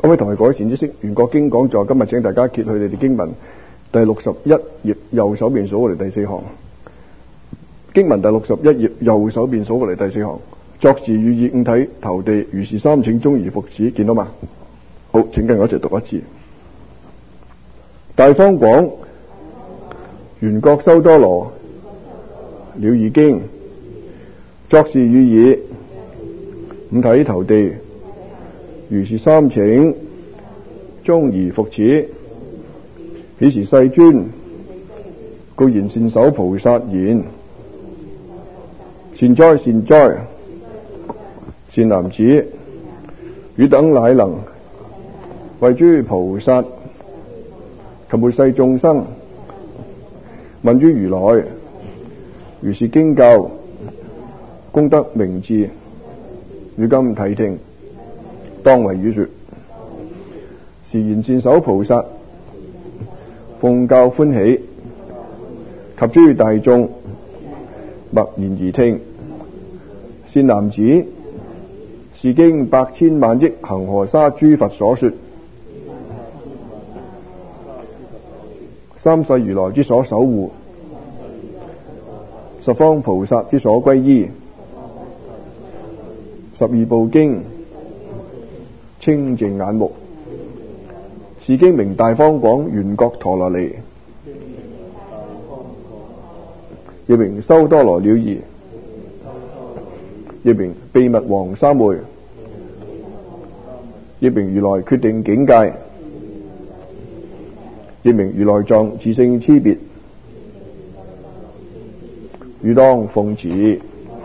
各位同學改善知識，袁國經講座，今日請大家揭去你哋經文第61頁右手邊數過嚟第4行。經文第61頁右手邊數過嚟第4行。作事予以五體投地，如是三請終而復始，見到嘛？好，請跟我一齊讀一次。大方廣緣覺修多羅了義經，作事予以五體投地，如是三請終而復始。彼時世尊告言善首菩薩言：善哉善哉，善男子，汝等乃能為諸菩薩及末世眾生問於如來，如是經教功德名智，汝今諦聽，當為汝說。時言善首菩薩奉教歡喜，及諸大眾默然而聽。善男子，是經百千萬億恒河沙諸佛所說，三世如來之所守護，十方菩薩之所歸依，12部經清淨眼目。是經名大方廣緣覺陀羅尼，亦名修多羅了義，亦名秘密王三昧，亦名如來決定境界，亦名如來藏自性差別，汝當奉持。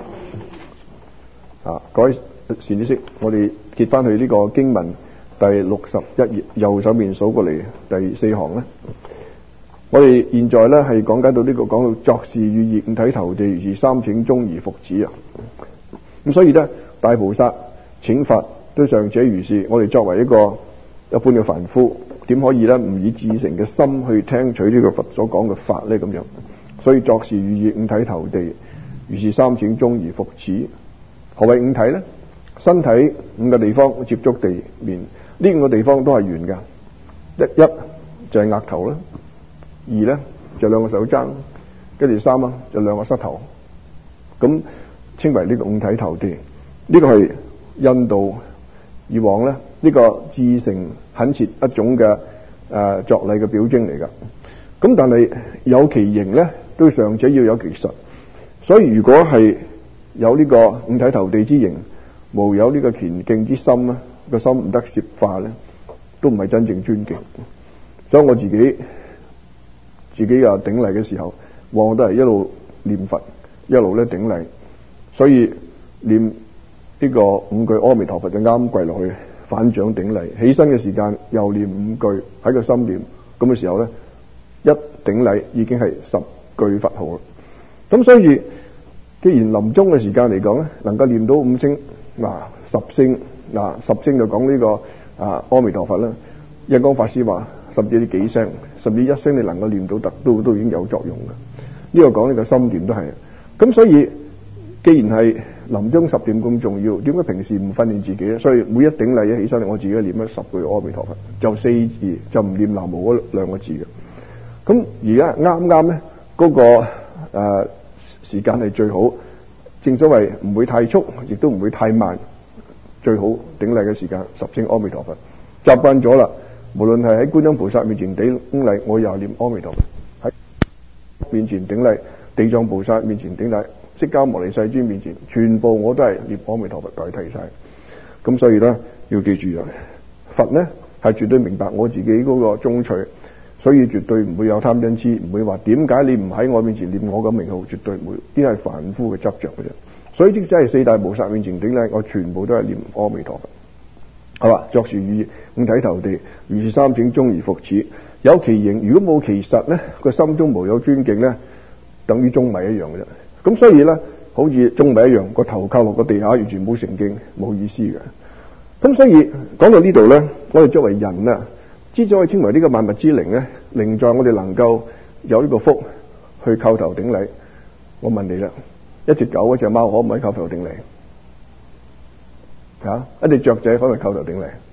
各位善知識，我哋揭翻去呢個經文第61頁右手面數過嚟第4行咧。我哋現在咧係講緊到呢個講到作事予以五體投地，如是三請終而復始啊。咁所以咧，大菩薩請法都尚且如是，我哋作為一個一般嘅凡夫，點可以咧唔以至誠嘅心去聽取呢個佛所講嘅法咧？咁樣，所以作事予以五體投地，如是三請終而復始。何謂五體咧？身體5個地方接觸地面，呢5個地方都係圓嘅。一就係額頭啦，2咧就2個手踭，跟住3就2個膝頭，咁稱為呢個五體投地。呢個係印度以往咧呢個至誠懇切一種嘅作禮嘅表徵嚟噶。咁但係有其形咧，都尚且要有其實。所以如果係有呢個五體投地之形，無有呢個虔敬之心咧，個心唔得攝化咧，都唔係真正尊敬。所以我自己啊頂禮嘅時候，往往都係一路念佛，一路咧頂禮。所以念呢個5句阿彌陀佛就啱跪落去，反掌頂禮。起身嘅時間又念5句喺個心念，咁嘅時候咧，一頂禮已經係10句佛號啦。咁所以既然臨終嘅時間嚟講咧，能夠念到5聲10聲10聲就講呢個阿彌陀佛啦。印光法師話甚至幾聲，甚至1聲你能夠念到都已經有作用嘅。呢個講呢個心念都係。咁所以既然係臨終10念咁重要，點解平時唔訓練自己咧？所以每一頂禮一起身，我自己念咗10句阿彌陀佛，就4字，就唔念南無嗰2個字嘅。咁而家啱啱咧嗰個時間係最好，正所謂唔會太速，亦都唔會太慢，最好頂禮嘅時間10聲阿彌陀佛。習慣咗啦，無論係喺觀音菩薩面前頂禮，我又念阿彌陀佛；喺面前頂禮，地藏菩薩面前頂禮，釋迦牟尼世尊面前，全部我都係念阿彌陀佛代替晒。咁所以咧，要記住啊，佛咧係絕對明白我自己嗰個宗趣，所以絕對唔會有貪嗔痴，唔會話點解你唔喺我面前念我嘅名號，絕對唔會。呢係凡夫嘅執着嘅啫。所以即使係4大菩薩面前頂禮，我全部都係念阿彌陀佛。係嘛？作事予以五體投地，如是三請終而復始。有其形，如果冇其實咧，個心中無有尊敬咧，等於舂米一樣嘅啫。咁所以咧，好似舂米一樣，個頭靠落個地下，完全冇成敬，冇意思嘅。咁所以講到呢度咧，我哋作為人啊，之所以稱為呢個萬物之靈咧，靈在我哋能夠有呢個福去叩頭頂禮。我問你啦，一隻狗、一隻貓可唔可以叩頭頂禮？一隻雀仔可唔可以叩頭頂禮？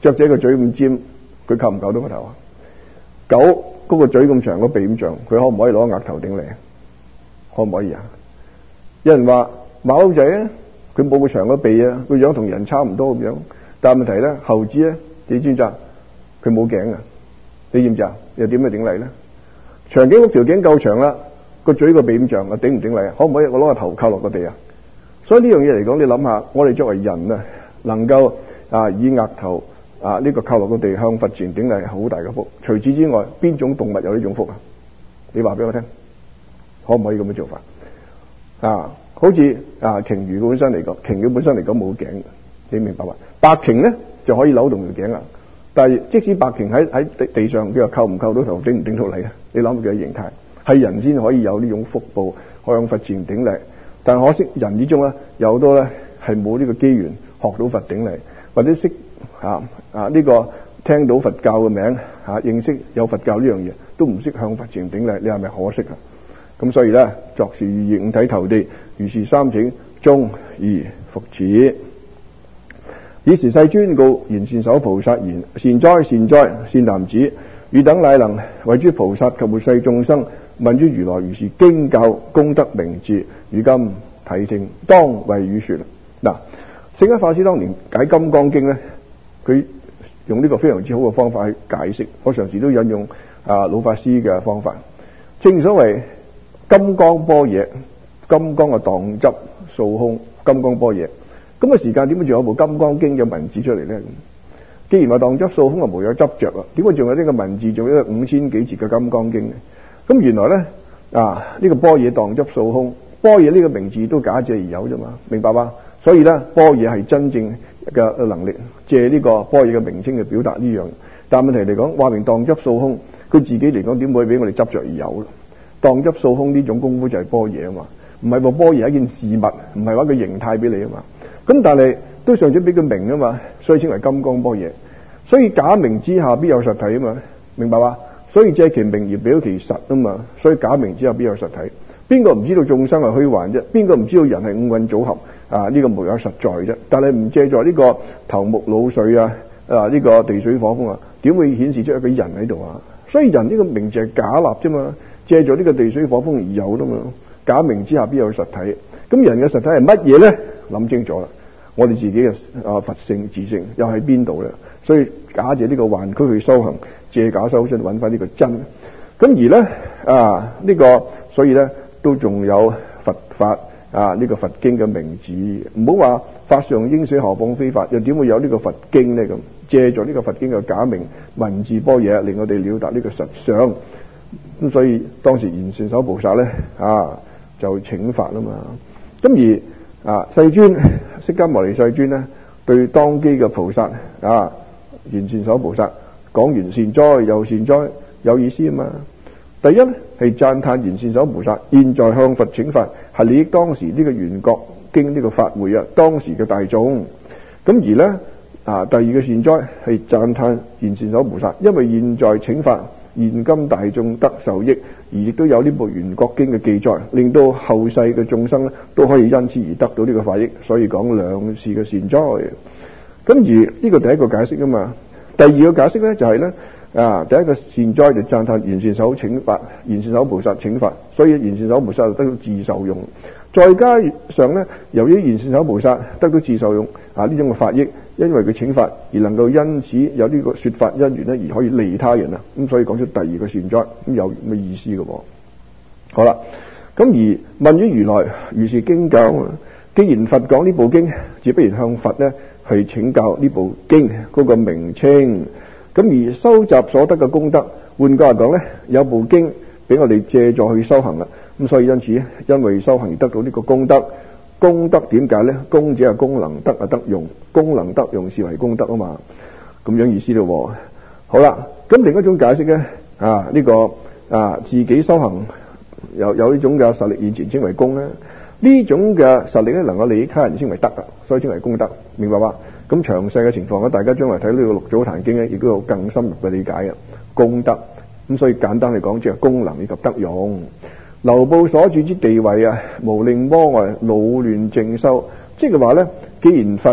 雀仔個嘴咁尖，佢扣唔扣到個頭啊？狗嗰個嘴咁長，個鼻咁長，佢可唔可以攞個額頭頂你？可唔可以啊？有人話馬騮仔咧，佢冇個長個鼻啊，個樣同人差唔多咁樣，但係問題咧，猴子咧，你知唔知啊？佢冇頸啊，你知唔知啊？又點去頂禮咧？長頸鹿條頸夠長啦，個嘴個鼻咁長啊，頂唔頂禮啊？可唔可以我攞個頭靠落個地啊？所以呢樣嘢嚟講，你諗下，我哋作為人啊，能夠以額頭呢個靠落個地向佛前頂禮，係好大嘅福。除此之外，邊種動物有呢種福啊？你話俾我聽，可唔可以咁樣做法？好似鯨魚本身嚟講，鯨魚本身嚟講冇頸，你明白嘛？白鯨咧就可以扭動條頸啊，但係即使白鯨喺地上，佢又扣唔扣到頭，頂唔頂到禮啊？你諗佢嘅形態，係人先可以有呢種福報，向佛前頂禮。但可惜人之中咧，有好多咧係冇呢個機緣學到佛頂禮，或者識呢個聽到佛教嘅名認識有佛教呢樣嘢，都唔識向佛前頂禮，你係咪可惜啊？咁所以咧，作是遇義五體投地，如是三請，終而復始。爾時世尊告賢善手菩薩言：善哉善哉，善男子，汝等乃能為諸菩薩及末世眾生問於如來如是經教功德名智，如今諦聽，當為汝說。嗱，聖一法師當年解《金剛經》咧，佢用呢個非常之好嘅方法去解釋。我常時都引用老法師嘅方法。正所謂金剛般若，金剛嘅當執數空，金剛般若。咁嘅時間點解仲有部《金剛經》嘅文字出嚟咧？既然話當執數空係無有執着啊，點解仲有呢個文字，仲有5000幾節嘅《金剛經》呢？咁原來咧呢個般若當執數空，般若呢個名字都假借而有啫嘛，明白嘛？所以咧，般若係真正嘅能力，借呢個般若嘅名稱去表達呢樣。但問題嚟講，話明當執數空，佢自己嚟講點會俾我哋執着而有咧？當執數空呢種功夫就係般若啊嘛，唔係話般若係一件事物，唔係話個形態俾你啊嘛。咁但係都尚且俾佢名啊嘛，所以稱為金剛般若。所以假名之下必有實體啊嘛，明白嘛？所以借其名而表其實啊嘛，所以假名之下必有實體。邊個唔知道眾生係虛幻啫？邊個唔知道人係五蘊組合呢個無有實在啫？但係唔借助呢個頭目腦髓呢個地水火風點會顯示出一個人喺度啊？所以人呢個名字係假立啫嘛，借助呢個地水火風而有啦嘛。假名之下必有實體。咁人嘅實體係乜嘢咧？諗清楚啦，我哋自己嘅佛性自性又喺邊度咧？所以假借呢個幻區去修行，借假修真，揾翻呢個真。咁而咧所以咧都仲有佛法呢個佛經嘅名字。唔好話法上應捨，何況非法，又點會有呢個佛經咧？咁借助呢個佛經嘅假名文字般若，令我哋了達呢個實相。咁所以當時賢善手菩薩咧就請法啦嘛。咁而世尊釋迦牟尼世尊咧，對當機嘅菩薩賢善手菩薩講完善哉又善哉，有意思啊嘛。第一咧係讚歎賢善手菩薩現在向佛請法，係利益當時呢個圓覺經呢個法會當時嘅大眾。咁而咧第二個善哉係讚歎賢善手菩薩，因為現在請法，現今大眾得受益，而亦都有呢部圓覺經嘅記載，令到後世嘅眾生都可以因此而得到呢個法益，所以講兩次嘅善哉。咁而呢個第一個解釋啊嘛，第二個解釋咧就係咧第一個善哉就讚歎賢善手請法，賢善手菩薩請法，所以賢善手菩薩就得到自受用。再加上咧，由於賢善手菩薩得到自受用呢種嘅法益，因為佢請法而能夠因此有呢個說法因緣咧，而可以利他人咁所以講出第二個善哉，咁有咩意思嘅？好啦，咁而問於如來如是經教，既然佛講呢部經，只不如向佛咧去請教呢部經嗰個名稱。咁而收集所得嘅功德，換句話講咧，有部經俾我哋借助去修行啦。咁所以因此，因為修行而得到呢個功德。功德點解咧？功者係功能，德係德用，功能德用是為功德啊嘛。咁樣意思咯。好啦，咁另一種解釋咧，自己修行有呢種嘅實力現前稱為功咧。呢種嘅實力咧，能夠利益他人稱為德所以稱為功德，明白嘛？咁詳細嘅情況咧，大家將來睇呢個六祖壇經咧，亦都有更深入嘅理解功德。咁所以簡單嚟講，即係功能以及德用。流布所住之地位無令魔外，惱亂正修。即係話咧，既然佛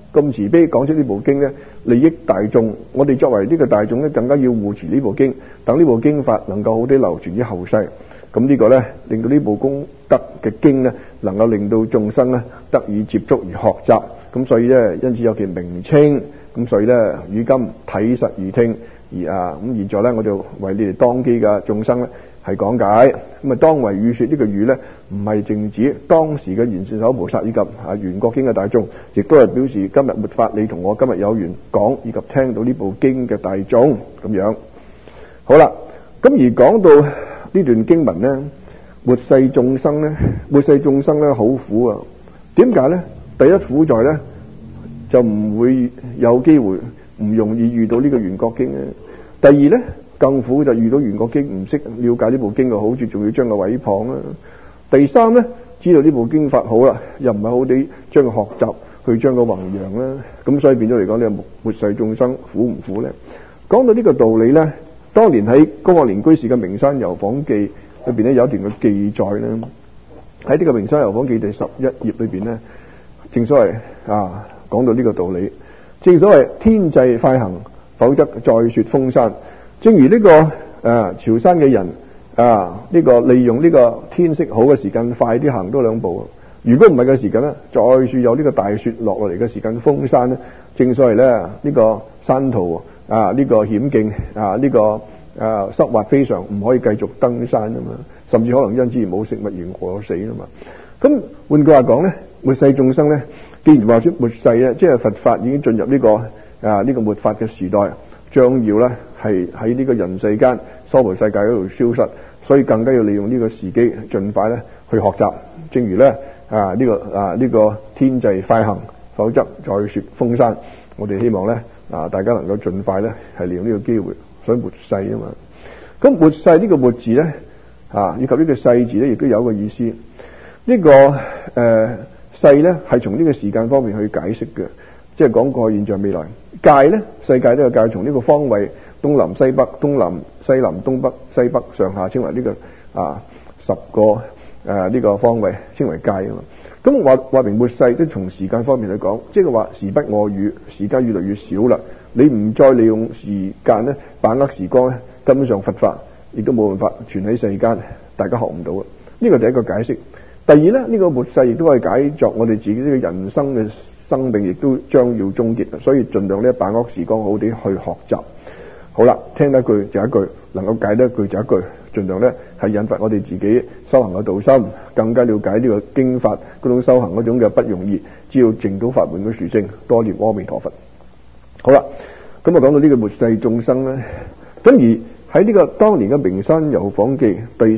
咁慈悲講出呢部經咧，利益大眾。我哋作為呢個大眾咧，更加要護持呢部經，等呢部經法能夠好啲流傳於後世。咁呢個咧，令到呢部功德嘅經咧，能夠令到眾生咧得以接觸而學習。咁所以咧，因此有其名稱。咁所以咧，語今體實而聽。咁現在咧，我就為你哋當機嘅眾生咧係講解。咁當為語說呢個語咧，唔係淨指當時嘅賢聖手菩薩以及圓覺經嘅大眾，亦都係表示今日末法你同我今日有緣講以及聽到呢部經嘅大眾咁樣。好啦，咁而講到呢段經文咧，末世眾生咧好苦啊！點解咧？第一苦在咧就唔會有機會，唔容易遇到呢個圓覺經咧。第二咧更苦就遇到圓覺經唔識了解呢部經嘅好處，仲要將佢毀謗啦。第三咧知道呢部經法好啦，又唔係好地將佢學習去將佢弘揚啦。咁所以變咗嚟講，呢個末世眾生苦唔苦咧？講到呢個道理咧，當年喺高學年居士嘅《名山遊訪記》裏邊咧有一段嘅記載咧，喺呢個《名山遊訪記》第11頁裏邊咧，正所謂講到呢個道理，正所謂天際快行，否則再雪封山。正如呢個潮汕嘅人呢個利用呢個天色好嘅時間，快啲行多兩步。如果唔係嘅時間咧，再說有呢個大雪落嚟嘅時間封山咧，正所謂咧呢個山途呢個險境呢個濕滑非常，唔可以繼續登山啊嘛，甚至可能因此而冇食物而餓死啊嘛。咁換句話講咧，末世眾生咧，既然話出末世咧，即係佛法已經進入呢個末法嘅時代，將要咧係喺呢個人世間娑婆世界嗰度消失，所以更加要利用呢個時機，盡快咧去學習。正如咧呢個天際快行，否則再雪封山。我哋希望咧大家能夠盡快咧係利用呢個機會，所以末世啊嘛。咁末世呢個末字咧以及呢個世字咧，亦都有一個意思。呢個世咧係從呢個時間方面去解釋嘅，即係講過去、現在、未來。界咧，世界呢個界從呢個方位東南西北、東南西南、東北西北上下稱為呢個10個呢個方位稱為界啊嘛。咁話明末世都從時間方面去講，即係話時不我與，時間越嚟越少啦。你唔再利用時間咧，把握時光咧，根本上佛法亦都冇辦法傳喺世間，大家學唔到啊。呢個第一個解釋。第二咧，呢個末世亦都可以解作我哋自己呢個人生嘅生命亦都將要終結，所以盡量呢把握時光好啲去學習。好啦，聽得一句就一句，能夠解得一句就一句，盡量咧係引發我哋自己修行嘅道心，更加了解呢個經法嗰種修行嗰種嘅不容易，只要證到法門嘅殊勝，多念阿彌陀佛。好啦，咁我講到呢個末世眾生咧，咁而喺呢個當年嘅《名山遊訪記》第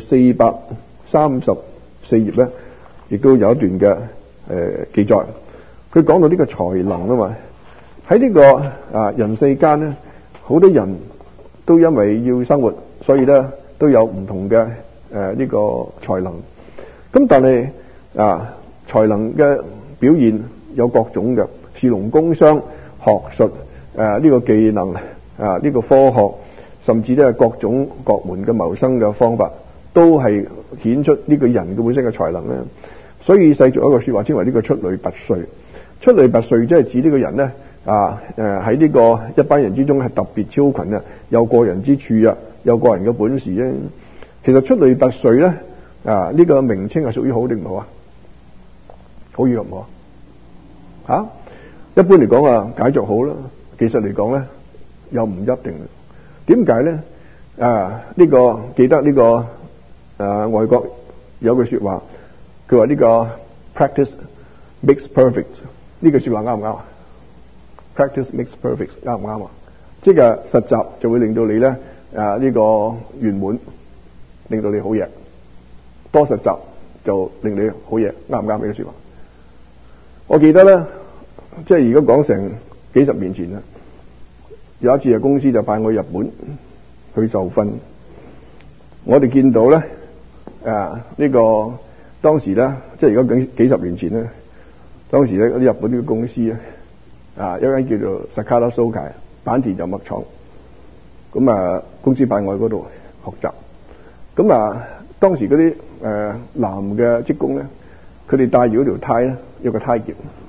434頁咧，亦都有一段嘅記載。佢講到呢個才能啊嘛，喺呢個人世間咧，好多人都因為要生活，所以咧都有唔同嘅呢個才能。咁但係才能嘅表現有各種嘅，士農工商、學術呢個技能呢個科學，甚至咧各種各門嘅謀生嘅方法，都係顯出呢個人嘅本身嘅才能咧。所以世俗有一個說話稱為呢個出類拔萃。出類拔萃即係指呢個人咧喺呢個一班人之中係特別超群啊，有過人之處啊，有過人嘅本事啫。其實出類拔萃咧呢個名稱係屬於好定唔好啊？好與唔好一般嚟講解作好啦，其實嚟講咧又唔一定。點解咧？呢個記得呢個外國有句說話，佢話呢個 practice makes perfect。呢句說話啱唔啱啊？ Practice makes perfect 啱唔啱啊？即係實習就會令到你咧呢個圓滿，令到你好嘢。多實習就令你好嘢，啱唔啱呢句說話？我記得咧，即係如果講成幾十年前啦，有一次公司就派我去日本去受訓。我哋見到咧呢個當時咧，即係如果幾十年前咧。當時咧嗰啲日本啲公司一間叫做 Sakata Sokai 坂田油墨廠，咁公司派我去嗰度學習。咁當時嗰啲男嘅職工咧，佢哋戴住嗰條呔咧，有個呔結，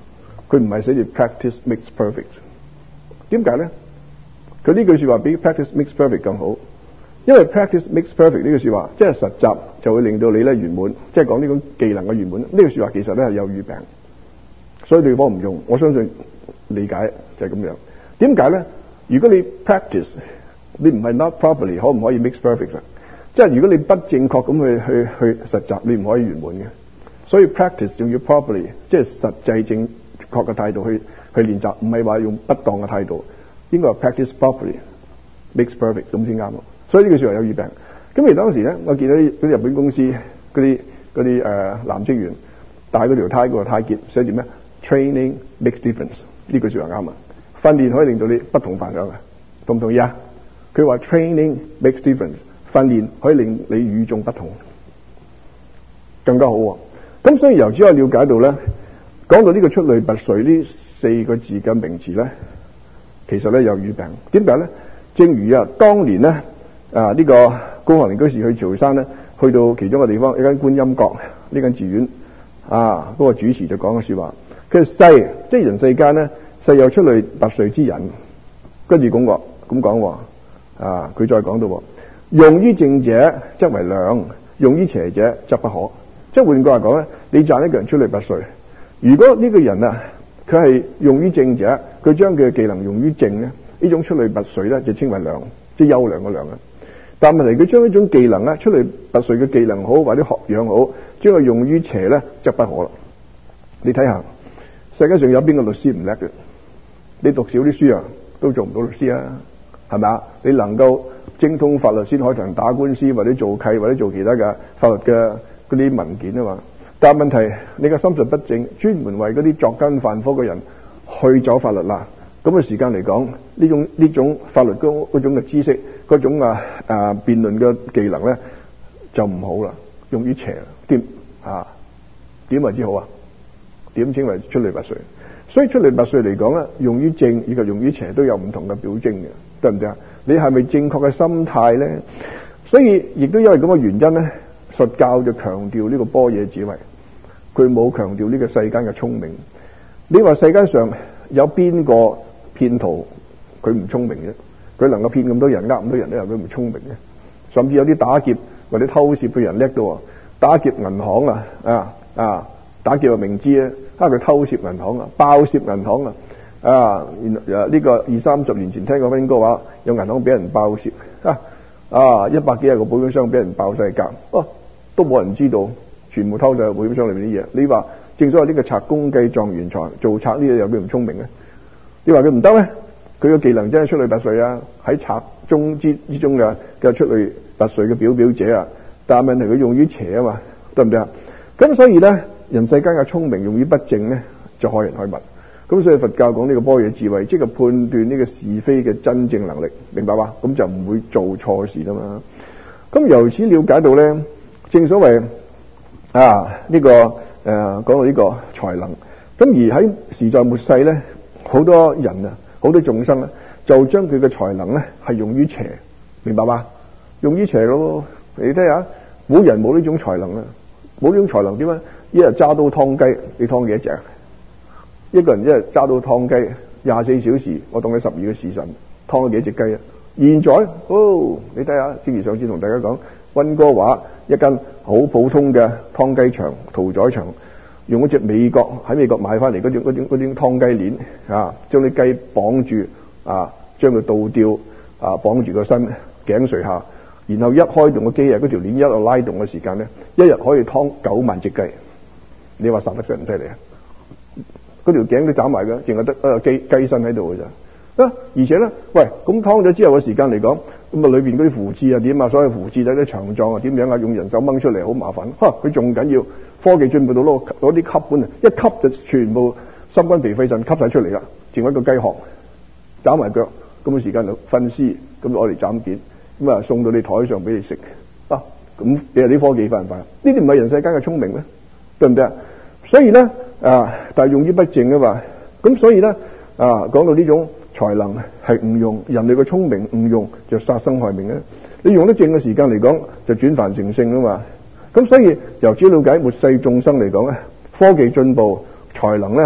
佢唔係寫住 practice makes perfect。點解咧？佢呢句說話比 practice makes perfect 更好，因為 practice makes perfect 呢句說話，即係實習就會令到你咧圓滿，即係講呢種技能嘅圓滿。呢句說話其實咧係有語病，所以對方唔用。我相信理解就係咁樣。點解咧？如果你 practice， 你唔係 not properly， 可唔可以 makes perfect？ 即係如果你不正確咁去實習，你唔可以圓滿嘅。所以 practice 仲要 properly， 即係實際正確嘅態度去練習，唔係話用不當嘅態度。應該係 practice properly makes perfect 咁先啱。所以呢句說話有語病。咁而當時咧，我見到啲日本公司嗰啲男職員戴嗰條呔嗰個呔結寫住咩 ？Training makes difference。呢句說話啱啊！訓練可以令到你不同凡響嘅，同唔同意啊？佢話 training makes difference， 訓練可以令你與眾不同，更加好。咁所以由此我了解到咧，講到呢個出類拔萃呢4個字嘅名詞咧，其實咧有語病。點解咧？正如當年咧呢個高學年居士去潮汕咧，去到其中一個地方，一間觀音閣呢間寺院嗰個主持就講嘅說話，佢世即係人世間咧，世有出類拔萃之人，跟住咁講佢再講到，用於正者則為良，用於邪者則不可。即係換句話講咧，你讚一個人出類拔萃，如果呢個人佢係用於正者，佢將佢嘅技能用於正咧，呢種出類拔萃咧就稱為良，即係優良嘅良啊。但問題佢將呢種技能咧，出類拔萃嘅技能好或者學養好，將佢用於邪咧，則不可啦。你睇下世界上有邊個律師唔叻嘅？你讀少啲書都做唔到律師啊，係咪啊？你能夠精通法律先可以同人打官司，或者做契，或者做其他嘅法律嘅嗰啲文件啊嘛。但係問題你嘅心術不正，專門為嗰啲作奸犯科嘅人去走法律啦。咁嘅時間嚟講，呢種法律嗰種嘅知識，嗰種辯論嘅技能咧就唔好啦，用於邪點為之好啊？點稱為出類拔萃？所以出類拔萃嚟講咧，用於正以及用於邪都有唔同嘅表徵嘅，對唔對啊？你係咪正確嘅心態咧？所以亦都因為咁嘅原因咧，佛教就強調呢個般若智慧，佢冇強調呢個世間嘅聰明。你話世間上有邊個騙徒佢唔聰明嘅？佢能夠騙咁多人，呃咁多人咧，佢唔聰明嘅。甚至有啲打劫或者偷竊嘅人叻到打劫銀行打劫明知啊，佢偷竊銀行爆竊銀行呢個20-30年前聽過應該話有銀行俾人爆竊100幾廿個保險箱俾人爆晒格，都冇人知道，全部偷晒保險箱裏面啲嘢。你話正所謂呢個賊公計狀元才，做賊呢嘢有咩唔聰明咧？你話佢唔得咩？佢個技能真係出類拔萃啊！喺賊中之中嘅出類拔萃嘅表者啊！但係問題佢用於邪啊嘛，對唔對啊？咁所以咧，人世間嘅聰明用於不正咧，就害人害物。咁所以佛教講呢個般若智慧，即係判斷呢個是非嘅真正能力，明白嘛？咁就唔會做錯事啦嘛。咁由此了解到咧，正所謂講到呢個才能。咁而喺時在末世咧，好多人好多眾生就將佢嘅才能咧係用於邪，明白嘛？用於邪咯。你睇下，冇人冇呢種才能啊！冇呢種才能點啊？一日揸刀劏雞，你劏幾多隻？一個人一日揸刀劏雞24小時，我當佢12個時辰，劏咗幾隻雞啊？現在你睇下，正如上次同大家講，溫哥華一間好普通嘅劏雞場、屠宰場，用嗰隻喺美國買翻嚟嗰種劏雞鏈將啲雞綁住將佢倒吊綁住個身頸垂下，然後一開動個機嗰條鏈一路拉動嘅時間咧，一日可以劏9萬隻雞。你話殺得犀唔犀利啊？嗰條頸都斬埋嘅，淨係得雞身喺度嘅咋。而且咧，喂，咁劏咗之後嘅時間嚟講，咁裏邊嗰啲附置點啊？所謂附置咧啲腸臟點樣用人手掹出嚟好麻煩。佢仲緊要科技進步到攞啲吸管一吸就全部心肝脾肺腎吸晒出嚟啦，剩翻個雞殼斬埋腳，咁嘅時間就分屍，咁攞嚟斬件，咁送到你台上俾你食。咁你話啲科技快唔快？呢啲唔係人世間嘅聰明咩？對唔對啊？所以咧但係用於不正啊嘛。咁所以咧講到呢種才能係誤用，人類嘅聰明誤用就殺生害命咧。你用得正嘅時間嚟講，就轉凡成聖啊嘛。咁所以由此了解末世眾生嚟講咧，科技進步，才能咧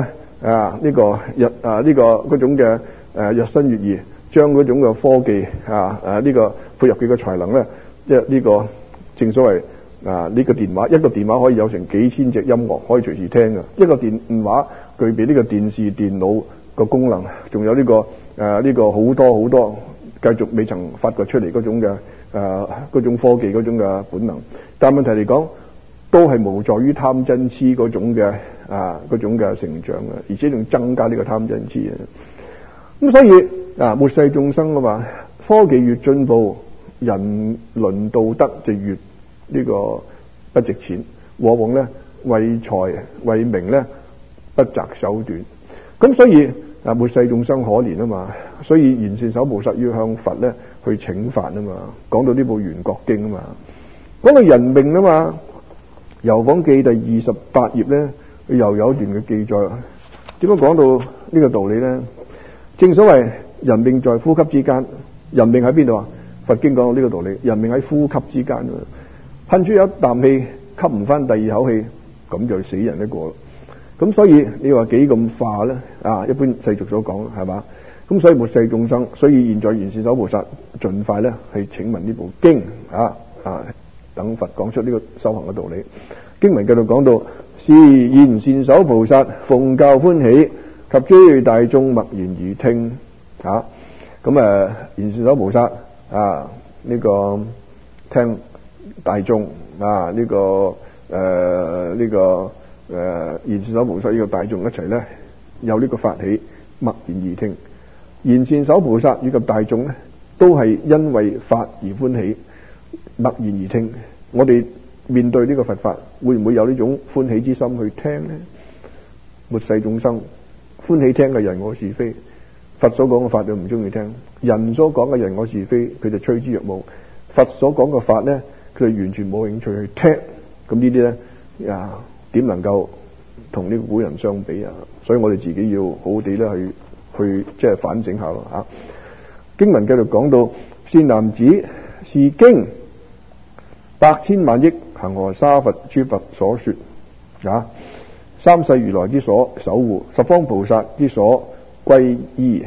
呢個嗰種嘅日新月異，將嗰種嘅科技呢個配入佢嘅才能咧，呢個正所謂呢個電話，一個電話可以有成幾千隻音樂可以隨時聽嘅，一個電話具備呢個電視電腦個功能，仲有呢個好多繼續未曾發掘出嚟嗰種嘅嗰種科技嗰種嘅本能，但問題嚟講都係無助於貪嗔痴嗰種嘅成長嘅，而且仲增加呢個貪嗔痴啊！咁所以末世眾生啊嘛，科技越進步，人倫道德就越呢個不值錢，往往咧為財為名咧不擇手段。咁所以末世眾生可憐啊嘛，所以賢善首菩薩要向佛咧去請法啊嘛。講到呢部《圓覺經》啊嘛，講到人命啊嘛，《遊訪記》第28頁咧，又有一段嘅記載。點樣講到呢個道理咧？正所謂人命在呼吸之間，人命喺邊度啊？佛經講到呢個道理，人命喺呼吸之間啊！噴出有一啖氣，吸唔翻第二口氣，咁就死人一個。咁所以你話幾咁化咧？一般世俗所講係嘛？咁所以末世眾生，所以現在賢善首菩薩盡快咧係請聞呢部經等佛講出呢個修行嘅道理。經文繼續講到：是賢善首菩薩奉教歡喜，及諸大眾默然而聽。咁賢善首菩薩呢個聽大眾賢善首菩薩呢個大眾一齊咧有呢個法喜，默然而聽。賢善首菩薩以及大眾咧都係因為法而歡喜，默然而聽。我哋面對呢個佛法，會唔會有呢種歡喜之心去聽呢？末世眾生歡喜聽嘅人我是非，佛所講嘅法就唔中意聽，人所講嘅人我是非佢就趨之若鶩，佛所講嘅法呢佢就完全冇興趣去聽。咁呢啲呢點能夠同呢個古人相比啊？所以我哋自己要好好地咧去即係反省下咯。經文繼續講到：善男子，是經百千萬億恒河沙佛諸佛所說，三世如來之所守護，十方菩薩之所歸依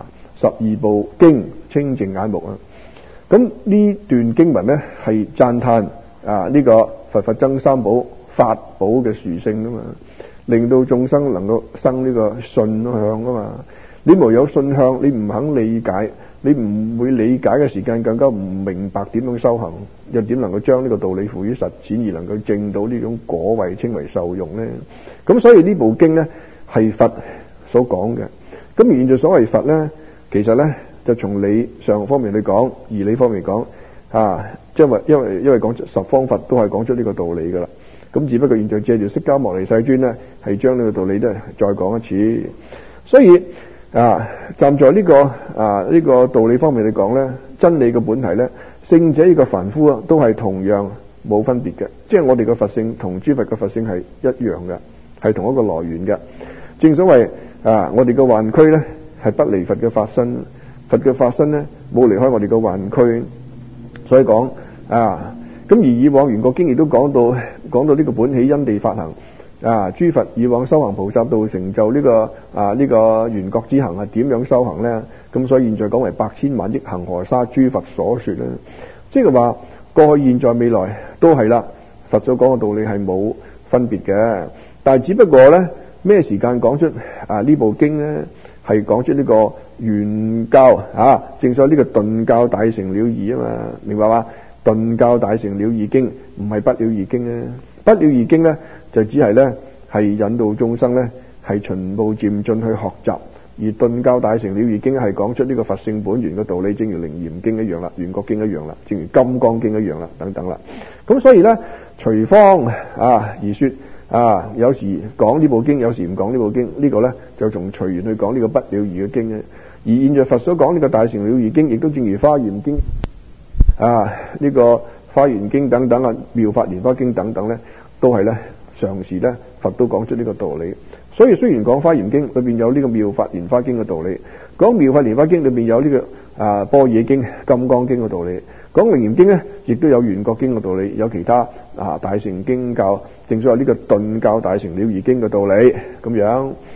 ，12部經清淨眼目啊！咁呢段經文呢係讚歎呢個佛僧三寶法寶嘅殊勝啊嘛，令到眾生能夠生呢個信向啊嘛。你無有信向，你唔肯理解，你唔會理解嘅時間，更加唔明白點樣修行，又點能夠將呢個道理付於實踐，而能夠證到呢種果位，稱為受用呢？咁所以呢部經呢係佛所講嘅。咁而現在所謂佛呢，其實呢就從理上方面去講，義理方面講因為講十方佛都係講出呢個道理噶啦。咁只不過現在借住釋迦牟尼世尊呢，係將呢個道理呢再講一次。所以站在呢個道理方面嚟講呢，真理嘅本體呢，聖者呢個凡夫都係同樣冇分別嘅，即係我哋嘅佛性同諸佛嘅佛性係一樣嘅，係同一個來源嘅。正所謂我哋嘅幻軀呢係不離佛嘅法身，佛嘅法身呢冇離開我哋嘅幻軀，所以講咁而以往圓覺經亦都講到呢個本起因地法行。諸佛以往修行菩薩道成就呢個圓覺之行係點樣修行呢？咁所以現在講為百千萬億恒河沙諸佛所說咧，即係話過去、現在、未來都係啦。佛所講嘅道理係冇分別嘅，但係只不過呢，咩時間講出呢部經呢？係講出呢個圓教正所謂呢個頓教大成了義啊嘛，明白嘛？頓教大成了義經唔係不了義經咧，不了義經呢。就只係咧，係引導眾生咧，係循步漸進去學習；而頓教大成了義經係講出呢個佛性本源嘅道理，正如楞嚴經一樣啦，圓覺經一樣啦，正如金剛經一樣啦，等等啦。咁所以咧，隨方而說有時講呢部經，有時唔講呢部經，呢個咧就從隨緣去講呢個不了義嘅經咧。而現在佛所講呢個大成了義經，亦都正如華嚴經呢個華嚴經等等妙法蓮華經等等咧，都係咧。常時咧，佛都講出呢個道理。所以雖然講華嚴經裏邊有呢個妙法蓮華經嘅道理，講妙法蓮華經裏邊有呢個般若經、金剛經嘅道理，講楞嚴經咧，亦都有圓覺經嘅道理，有其他大乘經教，正所謂呢個頓教大成了義經嘅道理咁樣。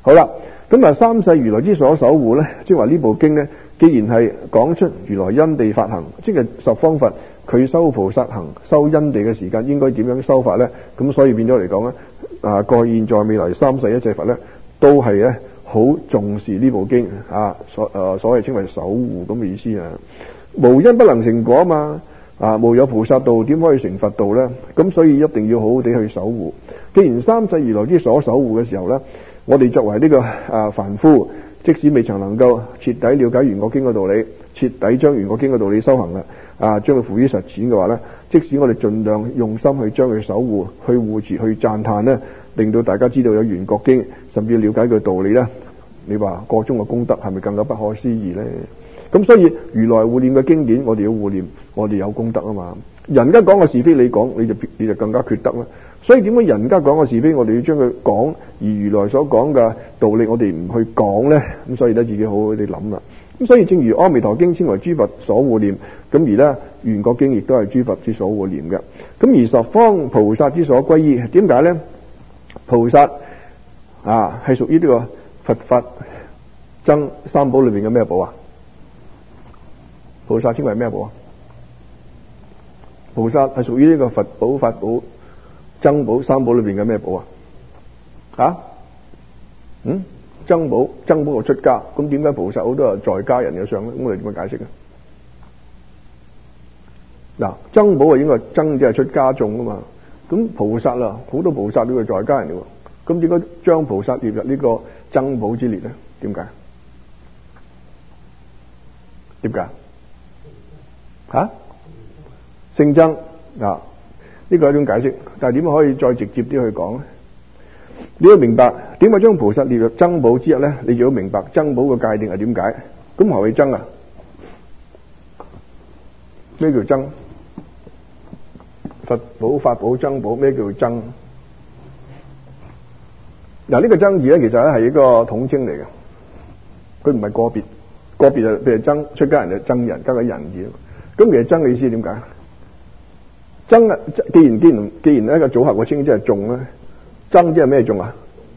好啦，咁啊三世如來之所守護咧，即係話呢部經咧，既然係講出如來因地法行，即係十方佛佢修菩薩行修因地嘅時間應該點樣修法咧？咁所以變咗嚟講咧，過去現在未來三世一切佛咧，都係咧好重視呢部經所謂稱為守護咁嘅意思啊。無因不能成果嘛，無有菩薩道點可以成佛道咧？咁所以一定要好好地去守護。既然三世如來之所守護嘅時候咧，我哋作為呢個凡夫，即使未曾能夠徹底了解圓覺經嘅道理，徹底將圓覺經嘅道理修行啦，將佢付於實踐嘅話咧，即使我哋盡量用心去將佢守護、去護持、去讚歎咧，令到大家知道有圓覺經，甚至了解佢道理咧，你話個中嘅功德係咪更加不可思議咧？咁所以如來護念嘅經典，我哋要護念，我哋有功德啊嘛。人家講嘅是非你講，你就更加缺德啦。所以點解人家講嘅是非，我哋要將佢講，而如來所講嘅道理，我哋唔去講咧？咁所以咧，自己好好地諗啦。咁所以正如《阿彌陀經》稱為諸佛所護念，咁而咧圓覺經亦都係諸佛之所護念嘅。咁而十方菩薩之所歸依，點解咧？菩薩係屬於呢個佛法僧三寶裏邊嘅咩寶啊？菩薩稱為咩寶啊？菩薩係屬於呢個佛寶、法寶、僧寶三寶裏邊嘅咩寶啊？僧寶就出家，咁點解菩薩好多係在家人嘅相咧？咁我哋點樣解釋啊？嗱，僧寶啊應該僧即係出家眾啊嘛，咁菩薩啦好多菩薩都係在家人嘅喎，咁點解將菩薩列入呢個僧寶之列咧？點解？聖僧呢個係一種解釋，但係點可以再直接啲去講咧？你要明白點解將菩薩列入僧寶之一咧？你就要明白僧寶嘅界定係點解？咁何謂僧啊？咩叫僧？佛寶、法寶、僧寶，咩叫僧？嗱，呢個僧字咧，其實咧係一個統稱嚟嘅，佢唔係個別就譬如僧出家人就僧人加個人字。咁其實僧嘅意思點解？僧啊，既然一個組合嘅稱即係眾咧，僧即係咩眾啊？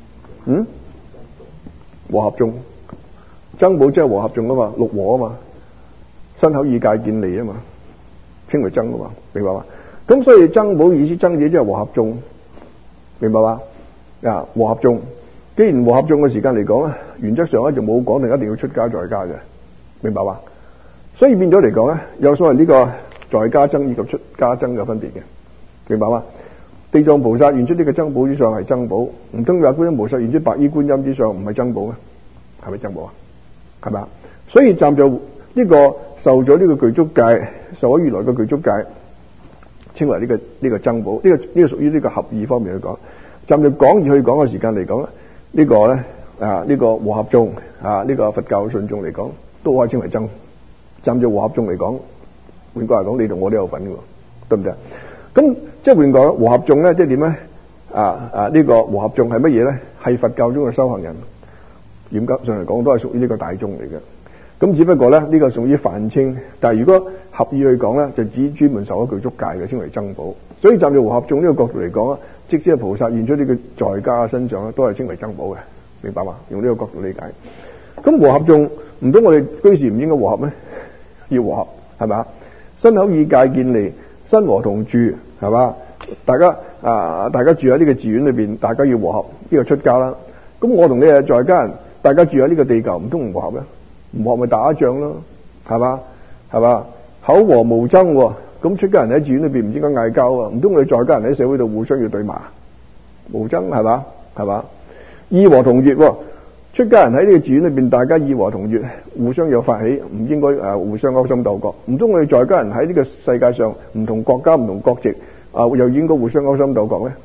和合眾，僧寶即係和合眾啊嘛，六和啊嘛，身口意界見利啊嘛，稱為僧啊嘛，明白嘛？咁所以僧寶意思僧者即係和合眾，明白嘛？和合眾，既然和合眾嘅時間嚟講咧，原則上咧就冇講定一定要出家在家嘅，明白嘛？所以變咗嚟講咧，有所謂呢個在家僧以及出家僧嘅分別嘅，明白嘛？地藏菩薩現出呢個僧寶之上係僧寶，唔通話觀音菩薩現出白衣觀音之上唔係僧寶咩？係咪僧寶啊？係咪啊？所以站在呢個受咗呢個具足戒，受咗如來嘅具足戒，稱為呢個僧寶。呢個屬於呢個合意方面去講。站在廣義去講嘅時間嚟講咧，呢個咧呢個和合眾呢個佛教信眾嚟講，都可以稱為僧。站在和合眾嚟講，換句話講，你同我都有份嘅，對唔對啊？咁即係換句講，和合眾咧，即係點咧？呢個和合眾係乜嘢咧？係佛教中嘅修行人，嚴格上嚟講都係屬於呢個大眾嚟嘅。咁只不過咧，呢個屬於泛稱，但係如果合意去講咧，就只專門受咗具足戒嘅，稱為僧寶。所以站在和合眾呢個角度嚟講啊，即使係菩薩現出呢個在家嘅身上咧，都係稱為僧寶嘅，明白嘛？用呢個角度理解。咁和合眾唔通我哋居士唔應該和合咩？要和合係咪？身口意界見利，身和同住係嘛？大家住喺呢個寺院裏邊，大家要和合，呢個出家啦。咁我同你係在家人，大家住喺呢個地球，唔通唔和合咩？唔和咪打仗咯，係嘛？口和無爭喎，咁出家人喺寺院裏邊唔應該嗌交啊？唔通我哋在家人喺社會度互相要對罵？無爭係嘛？意和同悅喎。出家人喺呢個寺院裏邊，大家意和同悅，互相有發起，唔應該互相勾心鬥角。唔通我哋在家人喺呢個世界上唔同國家、唔同國籍又應該互相勾心鬥角咧？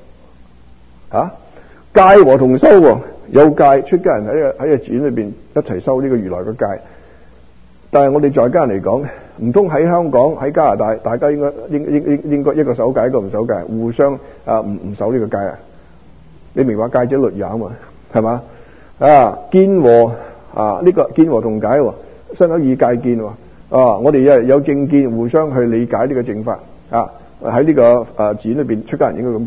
戒和同修喎，有戒，出家人喺個寺院裏邊一齊修呢個如來嘅戒。但係我哋在家人嚟講，唔通喺香港、喺加拿大，大家應該一個守戒，一個唔守戒，互相唔守呢個戒啊？你明白戒者律也啊嘛？係嘛？見和呢個見和同解喎，身口意界見喎。我哋有正見，互相去理解呢個正法喺呢個寺院裏邊，出家人應該咁做。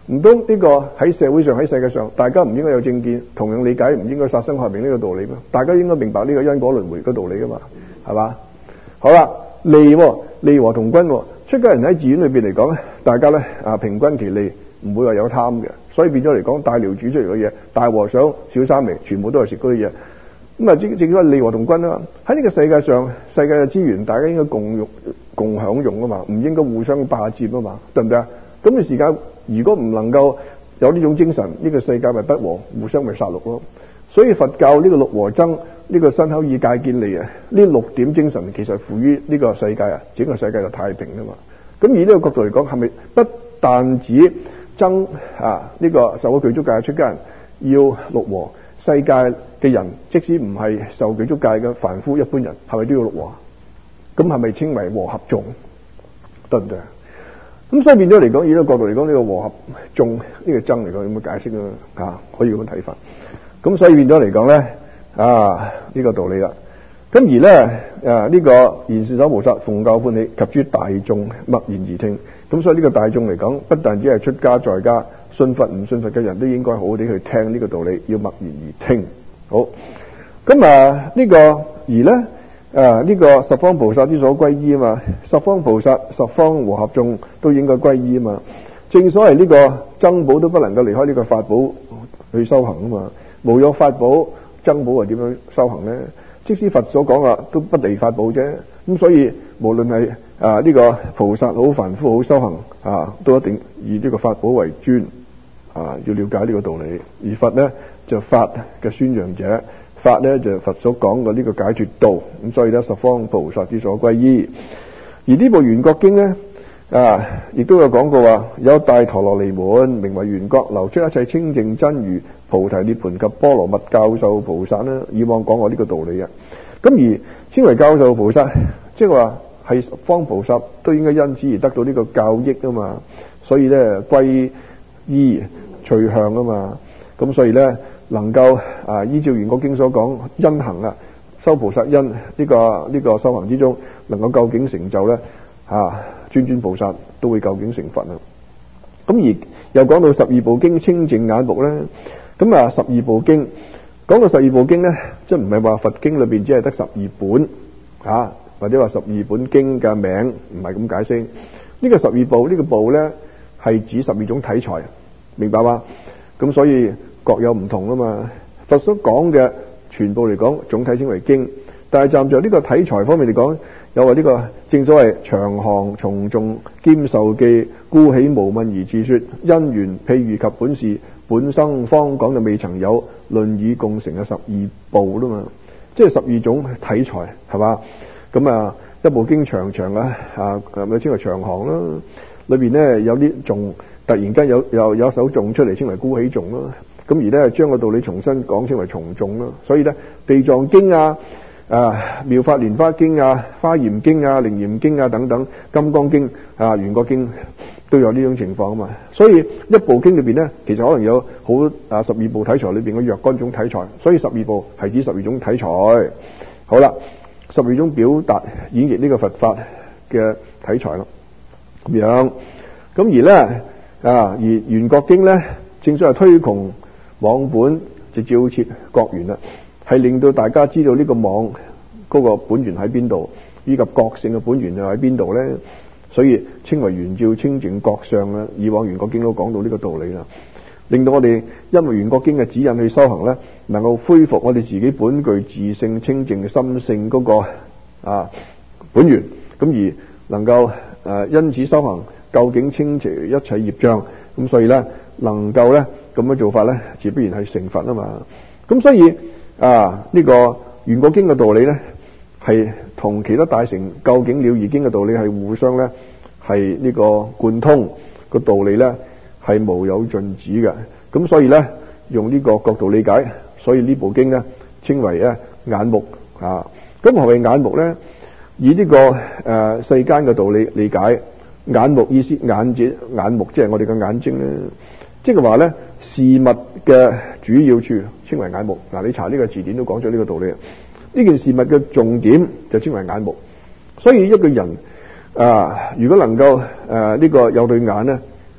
唔通呢個喺社會上喺世界上，大家唔應該有正見，同樣理解唔應該殺生害命呢個道理咩？大家應該明白呢個因果輪迴嘅道理噶嘛，係嘛？好啦，利和同君，出家人喺寺院裏邊嚟講咧，大家咧平均其利，唔會話有貪嘅，所以變咗嚟講，大寮煮出嚟嘅嘢，大和尚、小沙彌全部都係食嗰啲嘢。咁啊，正所謂利和同君啊！喺呢個世界上，世界嘅資源大家應該共享用啊嘛，唔應該互相霸佔啊嘛，對唔對啊？咁嘅時間，如果唔能夠有呢種精神，呢個世界咪不和，互相咪殺戮咯。所以佛教呢個六和僧，呢個身口意戒見利啊，呢6點精神其實賦予呢個世界啊，整個世界就太平啊嘛。咁以呢個角度嚟講，係咪不但止僧呢個受過具足戒嘅出家人要六和？世界嘅人，即使唔係受具足戒嘅凡夫一般人，係咪都要六和？咁係咪稱為和合眾？對唔對？咁所以變咗嚟講，以呢個角度嚟講，呢個和合眾呢個僧嚟講，有冇解釋咧？可以咁樣睇法。咁所以變咗嚟講咧，呢個道理啦。咁而咧呢個賢士守菩薩奉教歡喜，及諸大眾默然而聽。咁所以呢個大眾嚟講，不但只係出家在家，信佛唔信佛嘅人都應該好好地去聽呢個道理，要默然而聽。好，咁呢個而咧呢個十方菩薩之所歸依啊嘛，十方菩薩、十方和合眾都應該歸依啊嘛。正所謂呢個僧寶都不能夠離開呢個法寶去修行啊嘛。無有法寶，僧寶係點樣修行咧？即使佛所講啦，都不離法寶啫。咁所以無論係呢個菩薩好、凡夫好修行都一定以呢個法寶為尊要了解呢個道理。而佛咧就法嘅宣揚者，法咧就佛所講嘅呢個解脫道。咁所以咧，十方菩薩之所歸依。而呢部圓覺經咧亦都有講過話，有大陀羅尼門，名為圓覺，流出一切清淨真如菩提涅槃及波羅蜜教授菩薩啦。以往講過呢個道理啊。咁而稱為教授菩薩，即係話係十方菩薩都應該因此而得到呢個教益啊嘛。所以咧歸依趣向啊嘛。咁所以咧能夠依照圓覺經所講因行修菩薩因呢個修行之中，能夠究竟成就咧尊尊菩薩都會究竟成佛啊。咁而又講到十二部經清淨眼目咧，咁十二部經講到十二部經咧，即係唔係話佛經裏邊只係得12本或者話12本經嘅名，唔係咁解釋。呢個12部呢個部咧係指12種體裁，明白嗎？咁所以各有唔同啊嘛。佛所講嘅全部嚟講總體稱為經，但係站在呢個體裁方面嚟講，有話呢個正所謂長行重重兼受記，故起無問而自說，因緣譬喻及本事，本生方講就未曾有，論以共成嘅12部啦嘛。即係12種體裁係嘛。咁一部經長長咪稱為長行啦。裏邊咧有啲頌突然間有一首頌出嚟，稱為孤起頌啦。咁而咧將個道理重新講，稱為重頌啦。所以咧地藏經妙法蓮華經華嚴經靈嚴經等等，金剛經圓覺經都有呢種情況啊嘛。所以一部經裏邊咧，其實可能有好12部體裁裏邊嘅若干種體裁，所以12部係指12種體裁。好啦，12種表達演繹呢個佛法嘅體裁咯。咁樣咁而咧而圓覺經咧，正所謂推窮往本，就照徹覺源啦，係令到大家知道呢個網嗰個本源喺邊度，以及覺性嘅本源又喺邊度咧。所以稱為圓照清淨覺相啦。以往圓覺經都講到呢個道理啦，令到我哋因為圓覺經嘅指引去修行咧，能夠恢復我哋自己本具自性清淨嘅心性嗰個本源，咁而能夠因此修行究竟清除一切業障。咁所以咧能夠咧咁樣做法咧，自不然係成佛啊嘛。咁所以呢個圓覺經嘅道理咧，係同其他大乘究竟了義經嘅道理係互相咧係呢個貫通，個道理咧係無有盡止嘅。咁所以咧用呢個角度理解，所以呢部經咧稱為眼目咁何謂眼目咧？以呢個世間嘅道理理解，眼目意思眼目即係我哋嘅眼睛咧，即係話咧事物嘅主要處稱為眼目。你查呢個詞典都講咗呢個道理。呢件事物嘅重點就稱為眼目。所以一個人如果能夠呢個有對眼咧，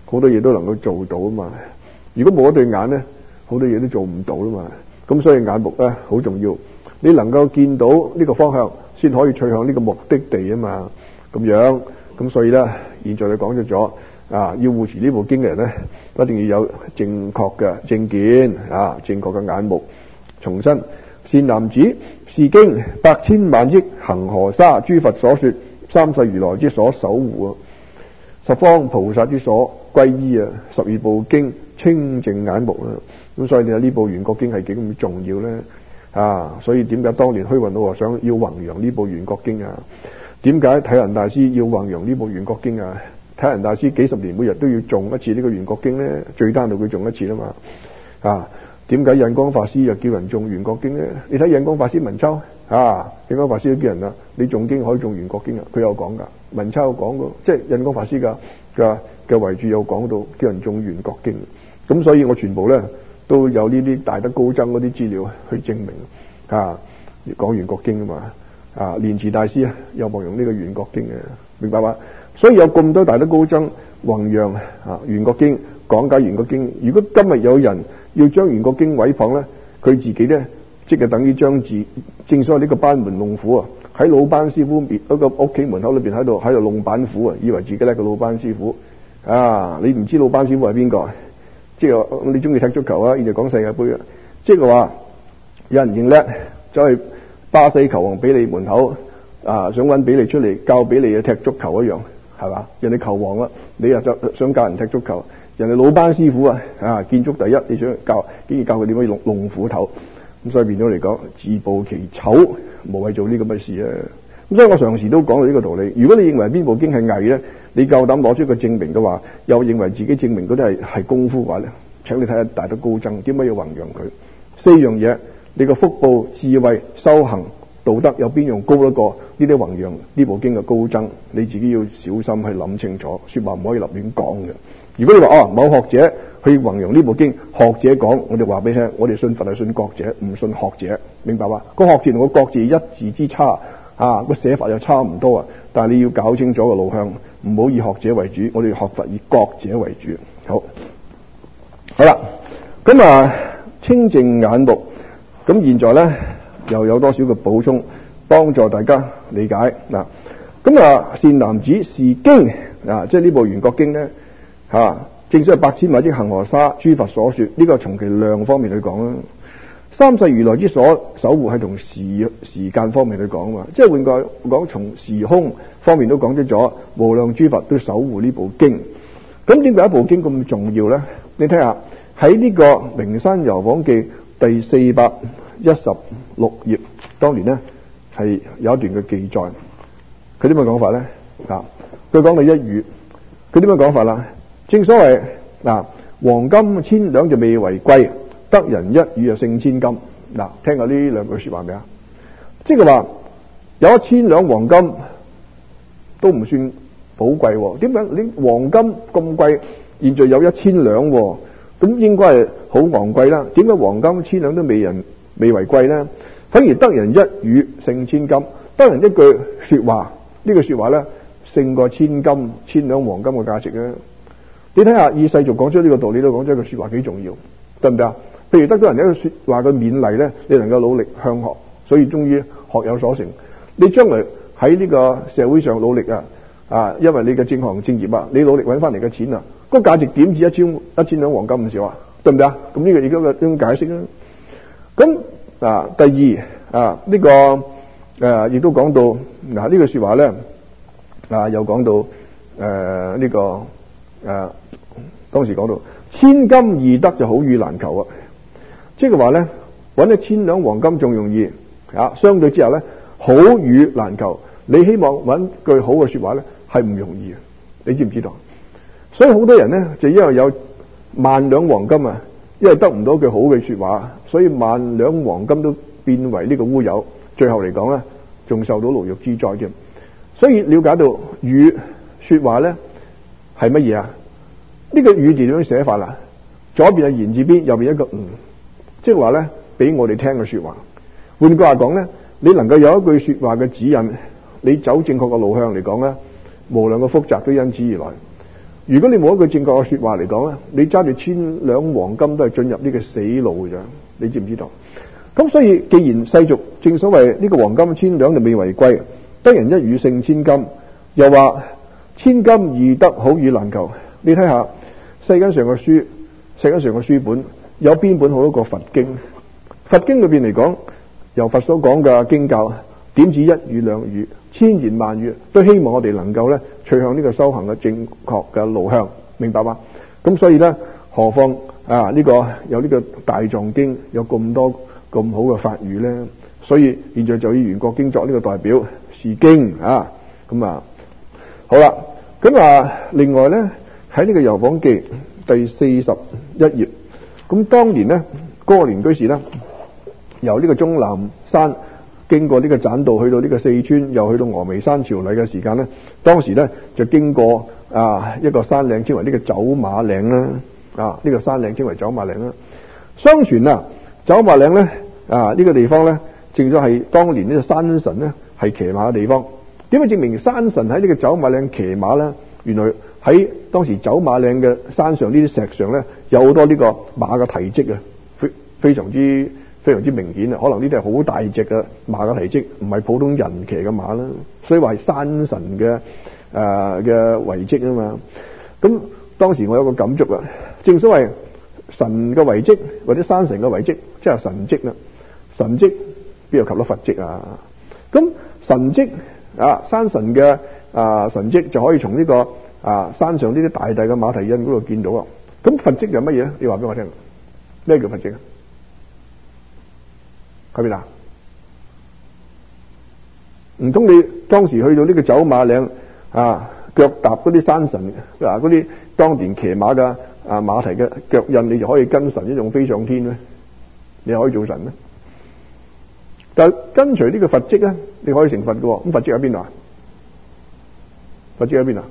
好多嘢都能夠做到啊嘛。如果冇一對眼咧，好多嘢都做唔到啦嘛。咁所以眼目咧好重要，你能夠見到呢個方向，先可以取向呢個目的地啊嘛。咁樣，咁所以咧，現在你講咗要護持呢部經嘅人咧，一定要有正確嘅正見正確嘅眼目。重申，善男子，是經百千萬億恒河沙諸佛所說，三世如來之所守護，十方菩薩之所歸依12部經清淨眼目咁所以你睇呢部圓覺經係幾咁重要咧所以點解當年虛雲老和尚要弘揚呢部圓覺經點解體仁大師要弘揚呢部圓覺經體仁大師幾十年每日都要誦一次呢個圓覺經咧，最單獨佢誦一次啦嘛點解印光法師又叫人誦圓覺經咧？你睇印光法師文秋印光法師都叫人你誦經可以誦圓覺經佢有講噶，文秋有講過，即係印光法師嘅遺著有講到叫人誦圓覺經。咁所以我全部咧都有呢啲大德高僧嗰啲資料去證明講圓覺經嘛蓮池大師又弘揚呢個圓覺經嘅，明白嘛？所以有咁多大德高僧弘揚圓覺經，講解圓覺經。如果今日有人要將圓覺經毀謗咧，佢自己咧即係等於將正所謂呢個班門弄斧喺老班師傅嗰個屋企門口裏邊喺度弄板斧以為自己咧個老班師傅你唔知老班師傅係邊個？即係你中意踢足球現在講世界盃即係話有人認叻，走去巴西球王比利門口想搵比利出嚟教比利踢足球一樣，係嘛？人哋球王啦，你又想教人踢足球，人哋老班師傅建築第一，你想竟然教佢點樣弄斧頭，咁所以變咗嚟講自暴其醜，無謂做呢咁嘅事咁所以我常時都講到呢個道理。如果你認為邊部經係偽咧，你夠膽攞出一個證明嘅話，又認為自己證明嗰啲係功夫嘅話咧，請你睇下大德高僧點解要弘揚佢4樣嘢。你個福報、智慧、修行、道德有邊樣高得過呢啲弘揚呢部經嘅高僧？你自己要小心去諗清楚，說話唔可以立亂講嘅。如果你話某學者去弘揚呢部經，學者講，我哋話俾你聽，我哋信佛係信覺者，唔信學者，明白嘛？個學字同個覺字一字之差個寫法又差唔多但係你要搞清楚個路向，唔好以學者為主，我哋學佛以覺者為主。好啦，咁清淨眼目，咁現在咧又有多少嘅補充，幫助大家理解咁善男子，是經即係呢部圓覺經咧正所謂百千萬億恒河沙諸佛所說，呢個從其量方面去講啦。三世如來之所守護係同時間方面去講嘛，即係換句講，從時空方面都講出咗，無量諸佛都守護呢部經。咁點解一部經咁重要咧？你睇下喺呢個《名山遊訪記》第416頁，當年咧係有一段嘅記載。佢點樣講法咧？佢講到一語，佢點樣講法啦？正所謂黃金千兩就未為貴，得人一語就勝千金。聽過呢兩句說話未啊？即係話有1000兩黃金都唔算寶貴，點解你黃金咁貴，現在有1000兩咁應該係好昂貴啦？點解黃金1000兩都未為貴咧？反而得人一語勝千金，得人一句說話，呢句說話咧勝過千金1000兩黃金嘅價值咧。你睇下以世俗講出呢個道理，都講出一句說話幾重要，得唔得譬如得到人一句說話嘅勉勵咧，你能夠努力向學，所以終於學有所成。你將來喺呢個社會上努力因為你嘅正行正業你努力揾翻嚟嘅錢個價值點止一千兩黃金咁少得唔得咁呢個亦都係一種解釋啦。咁第二呢個亦都講到呢句說話咧又講到呢個當時講到千金易得就好語難求即係話咧揾1000兩黃金仲容易相對之下咧好語難求。你希望揾句好嘅說話咧係唔容易嘅，你知唔知道？所以好多人咧就因為有萬兩黃金因為得唔到句好嘅說話，所以萬兩黃金都變為呢個烏有，最後嚟講咧仲受到牢獄之災添。所以了解到語說話咧係乜嘢呢個語字點樣寫法左邊係言字邊，右邊一個即係話咧俾我哋聽嘅說話。換句話講咧，你能夠有一句說話嘅指引，你走正確嘅路向嚟講咧，無量嘅福澤都因此而來。 如果你冇一句正確嘅說話嚟講咧，你揸住千兩黃金都係進入呢個死路嘅啫，你知唔知道？咁所以既然世俗正所謂呢個黃金千兩就未為貴，得人一語勝千金，又話千金易得，好語難求。你睇下世間上嘅書，世間上嘅書本有邊本好過佛經？佛經裏邊嚟講，由佛所講嘅經教，點止一語兩語，千言萬語，都希望我哋能夠咧趨向呢個修行嘅正確嘅路向，明白嗎？咁所以咧，何況呢個有呢個大藏經，有咁多咁好嘅法語咧，所以現在就以圓覺經作呢個代表示經啊。咁好啦，咁另外咧喺呢個遊訪記第41頁，咁當年咧哥連居士咧由呢個終南山經過呢個棧道去到呢個四川，又去到峨眉山朝禮嘅時間咧，當時咧就經過一個山嶺稱為呢個走馬嶺啦，呢個山嶺稱為走馬嶺啦。相傳走馬嶺咧呢個地方咧，正所係當年呢個山神咧係騎馬嘅地方。點樣證明山神喺呢個走馬嶺騎馬咧？原來喺當時走馬嶺嘅山上呢啲石上咧，有好多呢個馬嘅體積啊，非常之明顯啊！可能呢啲係好大隻嘅馬嘅體積，唔係普通人騎嘅馬啦，所以話係山神嘅遺跡啊嘛。咁當時我有個感觸啊，正所謂神嘅遺跡或者山神嘅遺跡，即係神跡啦。神跡邊有及得佛跡啊？咁神跡山神嘅神跡就可以從呢個山上呢啲大大嘅馬蹄印嗰度見到啊。咁佛跡係乜嘢咧？你話俾我聽，咩叫佛跡啊？喺邊啊？唔通你當時去到呢個走馬嶺腳踏嗰啲山神嗰啲當年騎馬嘅馬蹄嘅腳印，你就可以跟神一樣飛上天咩？你可以做神咩？但係跟隨呢個佛跡咧，你可以成佛嘅。咁佛跡喺邊度啊？佛跡喺邊啊？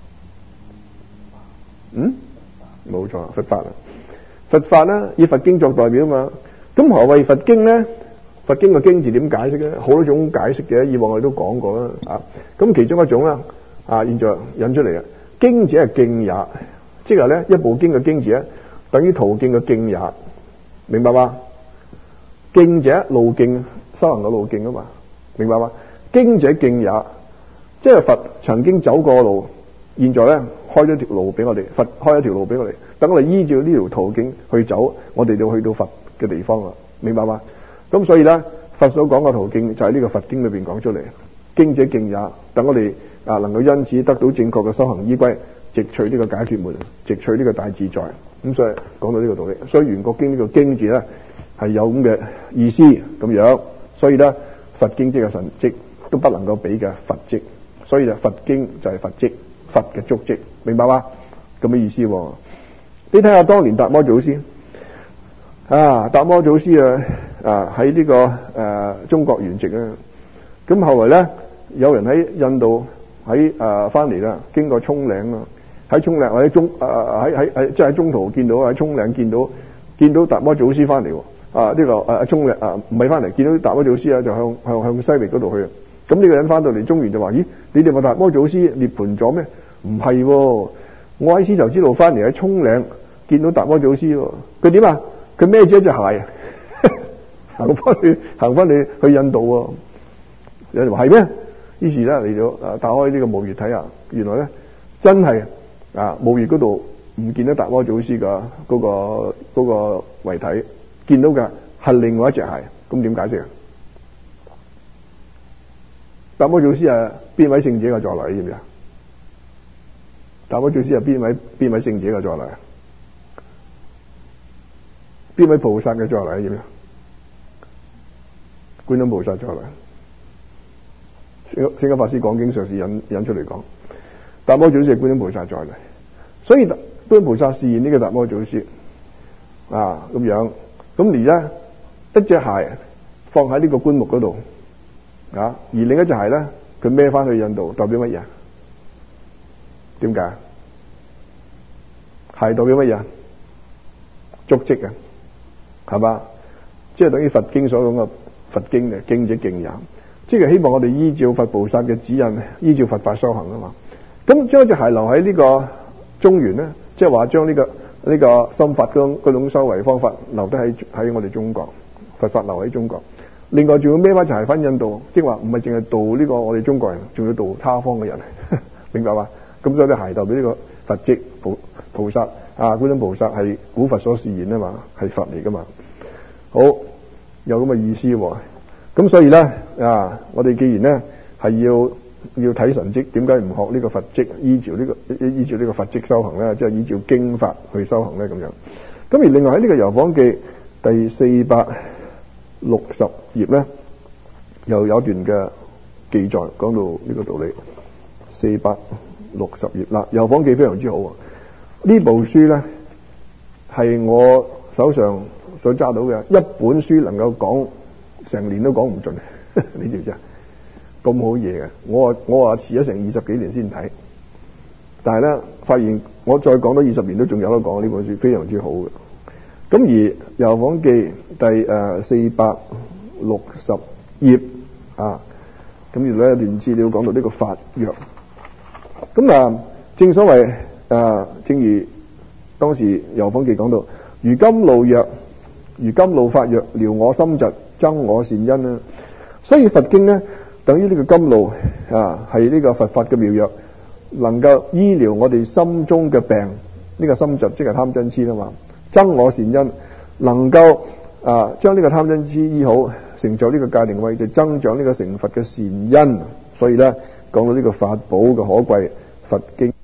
冇錯，佛法啊！佛法咧以佛經作代表嘛。咁何謂佛經咧？佛經嘅經字點解釋咧？好多種解釋嘅，以往我哋都講過啦。咁其中一種啦，現在引出嚟啊，經者係徑也，即係咧一部經嘅經字咧，等於途徑嘅徑也，明白嗎？徑者路徑，修行嘅路徑啊嘛，明白嗎？經者徑也，即係佛曾經走過路，現在咧開咗條路俾我哋，佛開一條路俾我哋，等我哋依照呢條途徑去走，我哋就去到佛嘅地方啦，明白嗎？咁所以咧，佛所講嘅途徑就喺呢個佛經裏邊講出嚟，經者徑也，等我哋能夠因此得到正確嘅修行依歸，直取呢個解脫門，直取呢個大自在。咁所以講到呢個道理，所以圓覺經呢個經字咧係有咁嘅意思咁樣。所以咧，佛經即係神跡，都不能夠比嘅佛跡。所以佛經就係佛跡，佛嘅足跡，明白嗎？咁嘅意思。你睇下當年達摩祖師達摩祖師喺呢個中國圓寂啊。咁後來咧，有人喺印度喺翻嚟啦，經過蔥嶺啊，喺蔥嶺或者即係喺中途見到喺蔥嶺見到達摩祖師翻嚟。呢個蔥嶺唔係翻嚟，見到達摩祖師就向西域嗰度去。咁呢個人翻到嚟中原就話：咦，你哋話達摩祖師涅槃咗咩？唔係，我喺絲綢之路翻嚟喺蔥嶺見到達摩祖師。佢點啊？佢孭住一隻鞋行翻去印度。有人話係咩？於是咧嚟到打開呢個墓穴睇下，原來咧真係墓穴嗰度唔見到達摩祖師嘅嗰個遺體，見到嘅係另外一隻鞋。咁點解釋啊？達摩祖師係邊位聖者嘅再來？知唔知啊？達摩祖師係邊位聖者嘅再來？邊位菩薩嘅再來？知唔知啊？觀音菩薩再來。聖家法師講經上是引出嚟講，達摩祖師係觀音菩薩再來，所以觀音菩薩示現呢個達摩祖師咁樣。咁而家一隻鞋放喺呢個棺木嗰度而另一隻鞋咧，佢孭翻去印度，代表乜嘢？點解？鞋代表乜嘢？足跡啊，係嘛？即係等於佛經所講嘅佛經嘅經者徑也，即係希望我哋依照佛菩薩嘅指引，依照佛法修行啊嘛。咁將隻鞋留喺呢個中原咧，即係話將呢個心法嗰種修為方法留低喺我哋中國，佛法留喺中國。另外仲要孭翻柴翻印度，即係話唔係淨係度呢個我哋中國人，仲要度他方嘅人，明白嘛？咁所以咧，係代表呢個佛跡菩薩啊，觀音菩薩係古佛所示現啊嘛，係佛嚟噶嘛。好，有咁嘅意思喎。咁所以咧啊，我哋既然咧係要睇神跡，點解唔學呢個佛跡，依照呢個佛跡修行咧？即係依照經法去修行咧咁樣。咁而另外喺呢個《遊訪記》第460頁咧，又有一段嘅記載講到呢個道理。460頁嗱，《遊訪記》非常之好啊！呢部書咧係我手上所揸到嘅一本書，能夠講成年都講唔盡，你知唔知啊？咁好嘢嘅，我話遲咗成20幾年先睇，但係咧發現我再講多20年都仲有得講，呢本書非常之好嘅。咁而《遊訪記》第460頁啊，咁而咧一段資料講到呢個法藥。咁啊，正所謂正如當時《遊訪記》講到，如甘露藥，如甘露法藥，療我心疾，增我善因啊。所以佛經咧，等於呢個甘露啊，係呢個佛法嘅妙藥，能夠醫療我哋心中嘅病。呢個心疾即係貪嗔痴啦嘛，增我善因，能夠將呢個貪嗔痴醫好，成就呢個戒定慧，就增長呢個成佛嘅善因。所以咧，講到呢個法寶嘅可貴，佛經。